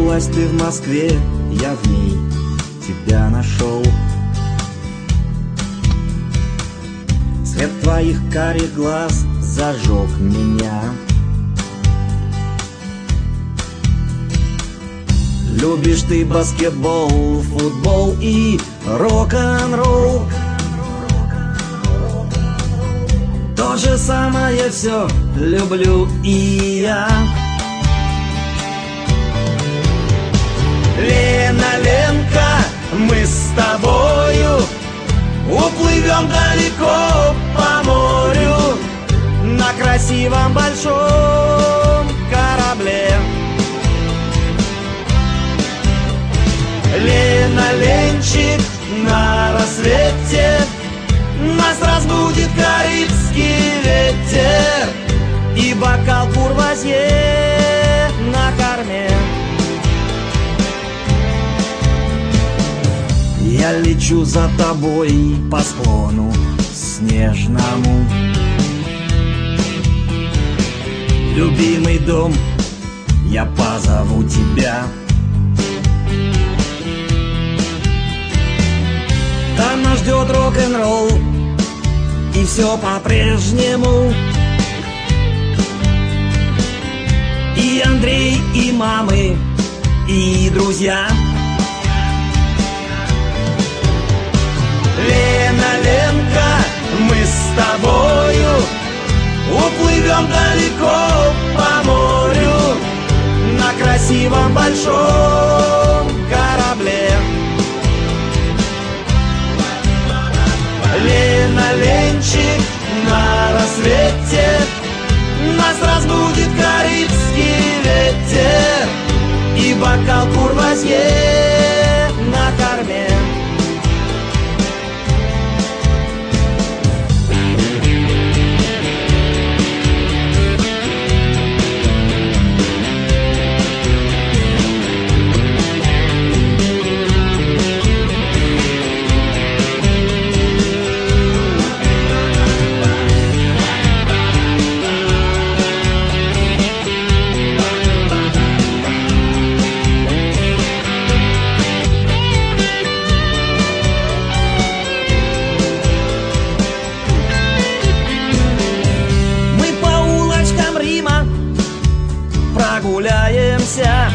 Родилась ты в Москве, я в ней тебя нашел. Свет твоих карих глаз зажег меня. Любишь ты баскетбол, футбол и рок-н-ролл. То же самое все люблю и я. Лена, Ленка, мы с тобою уплывем далеко по морю на красивом большом корабле. Лена, Ленчик, на рассвете нас разбудит карибский ветер и бокал курвазье на корме. Я лечу за тобой по склону снежному. Любимый дом, я позову тебя. Там нас ждет рок-н-ролл, и все по-прежнему. И Андрей, и мамы, и друзья. Лена, Ленка, мы с тобою уплывем далеко по морю на красивом большом корабле. Лена, Ленчик, на рассвете нас разбудит карибский ветер и бокал курвазье на корме. Прогуляемся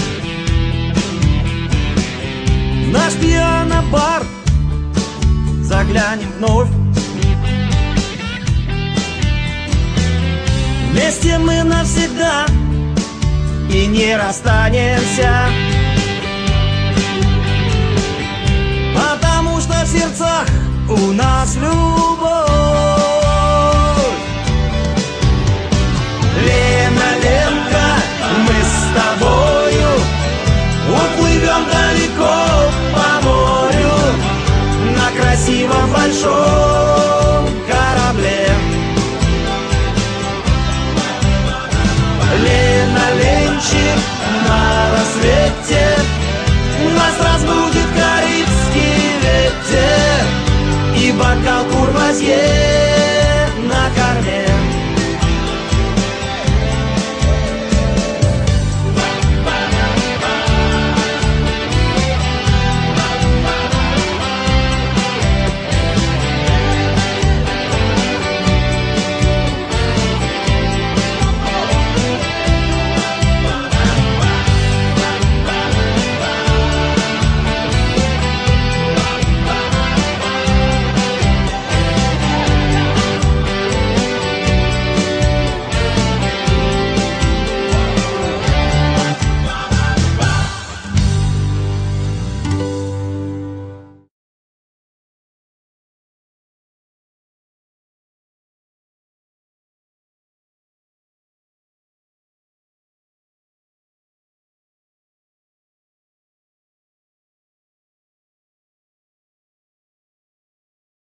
в наш пьяно-бар, заглянем вновь. Вместе мы навсегда и не расстанемся, потому что в сердцах у нас любовь.